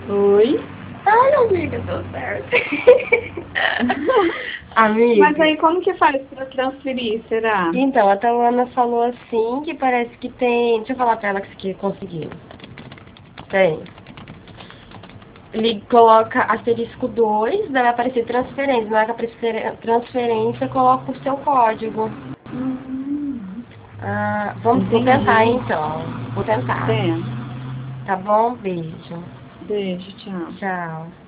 Oi? Ai, amiga, deu certo. Mas Amiga, aí como que faz pra transferir, será? então, a Tawana falou assim que parece que tem. Deixa eu falar pra ela que conseguiu. Tem. Ele coloca asterisco 2, daí vai aparecer transferência. Na hora que aparecer transferência, coloca o seu código. Hum, Ah, vou tentar entendi. então. Vou tentar. Tem. Tá bom? Beijo. Beijo, tchau. Tchau.